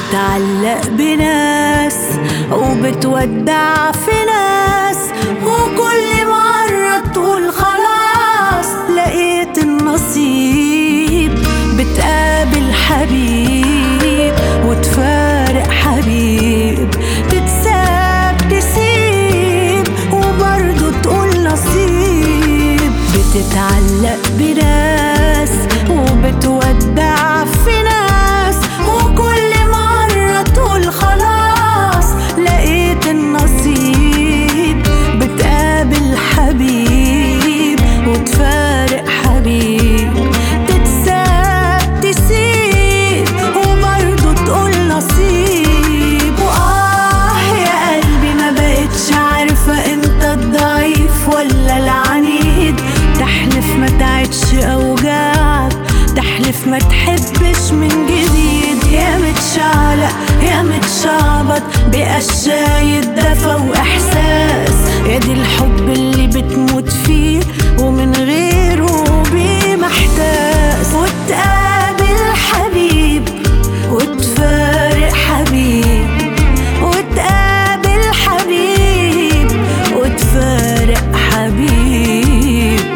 بتتعلق بناس وبتودع في ناس، وكل مرة تقول خلاص لقيت النصيب. بتقابل حبيب وتفارق حبيب، تتساب تسيب وبرضه تقول نصيب. بتتعلق بناس وبتودع في ناس، وكل مرة تقول خلاص لقيت النصيب. بتقابل حبيب وتفارق حبيب، تتساب تسيب وبرضه تقول نصيب. يا قلبي ما بقتش عارفة انت الضعيف ولا العنيد. تحلف ما تعيدش اوجاعك، تحلف ما تحبش من جديد. يا متشعلق يا متشعبط بقشاية دفا واحساس، يا دي الحب اللي بتموت فيه ومن غيره بمحتاس. وتقابل حبيب وتفارق حبيب، وتقابل حبيب وتفارق حبيب.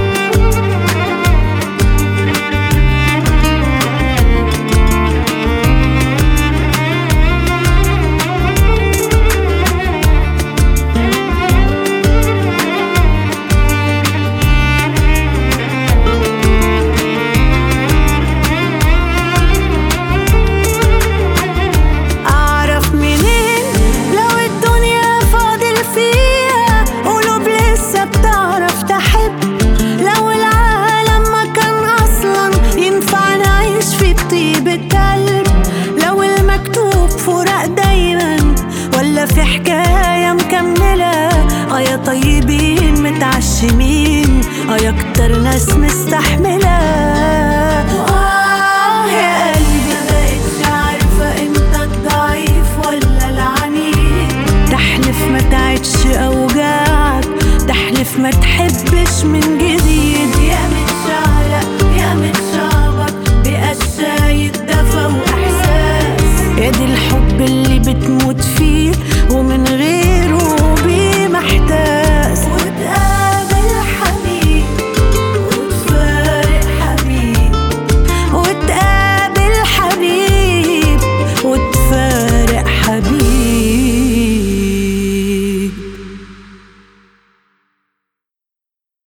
لو المكتوب فراق دايما ولا في حكاية مكملة، يا طيبين متعشمين يا اكتر ناس مستحملة. يا قلبي مبقتش عارفة انت الضعيف ولا العنيد. تحلف ما تعيدش اوجاعك، تحلف ما تحبش من جديد.